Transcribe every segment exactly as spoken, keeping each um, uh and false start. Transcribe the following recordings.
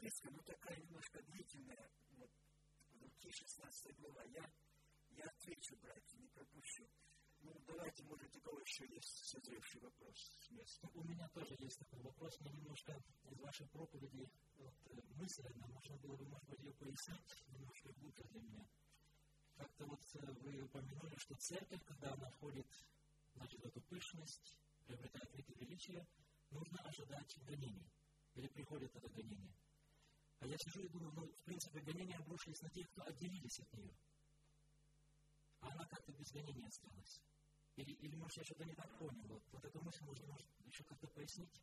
записка, ну, такая немножко длительная, вот, в руки шестнадцатая глава. Я, я отвечу, братья, не пропущу. Ну, давайте, может, у кого еще есть созревший вопрос с места. У меня тоже есть такой вопрос, мне немножко из вашей проповеди вот, мысль одна, можно было бы, может быть, ее пояснить, немножко глубже для меня. Как-то вот вы упомянули, что церковь, когда она входит, значит, в эту пышность, приобретает вид и величие, нужно ожидать гонений. Или приходит это гонение. А я сижу и думаю, ну, в принципе, гонения обрушились на тех, кто отделились от нее. А она как-то без гонения осталась. Или, или может, я что-то не так понял. Вот, вот эту мысль можно, может, еще как-то пояснить?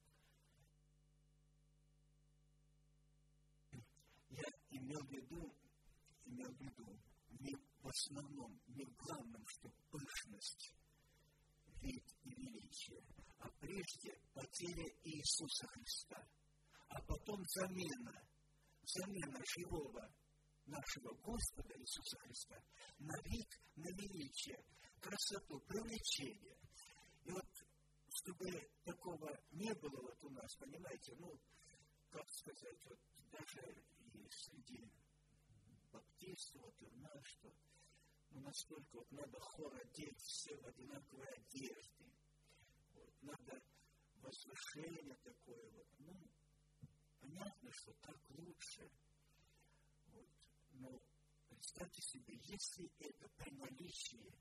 Я имел в виду, имел в виду, не в основном, не в главном, что пышность, вид и величие, а прежде потеря Иисуса Христа, а потом замена, замена живого нашего Господа Иисуса Христа на вид, на величие, красоту, привлечение. И вот, чтобы такого не было вот у нас, понимаете, ну, как сказать, вот даже и среди баптистов, вот и у нас, что ну, настолько вот надо хор одеть все в одинаковой одежде. Вот, надо возвышение такое вот. Ну, понятно, что так лучше. Вот. Но представьте себе, если это при наличии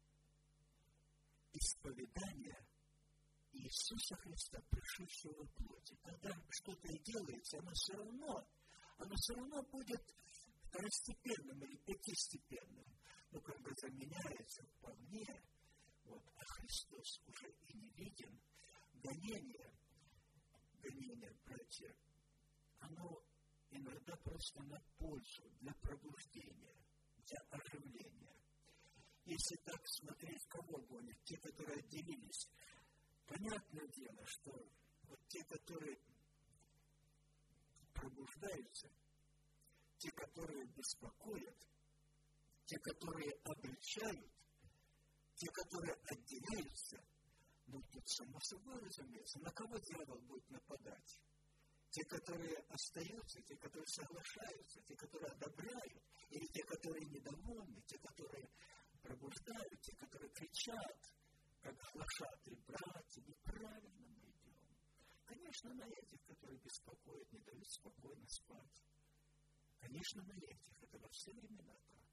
исповедания Иисуса Христа, пришедшего в плоти, когда что-то и делается, оно все равно, оно все равно будет второстепенным или пятистепенным. Ну, как бы заменяется вполне, вот, а Христос уже и не виден. Гонение, гонение, братья, оно иногда просто на пользу, для пробуждения, для оживления. Если так смотреть, кого гонят, те, которые отделились, понятное дело, что вот те, которые пробуждаются, те, которые беспокоят, те, которые обличают, те, которые отделяются, ну, тут само собой разумеется, на кого дьявол будет нападать? Те, которые остаются, те, которые соглашаются, те, которые одобряют, или те, которые недовольны, те, которые пробуждают, те, которые кричат, как глашатые, братья, неправильно мы идем. Конечно, на этих, которые беспокоят, не дают спокойно спать. Конечно, на этих, это во все времена так.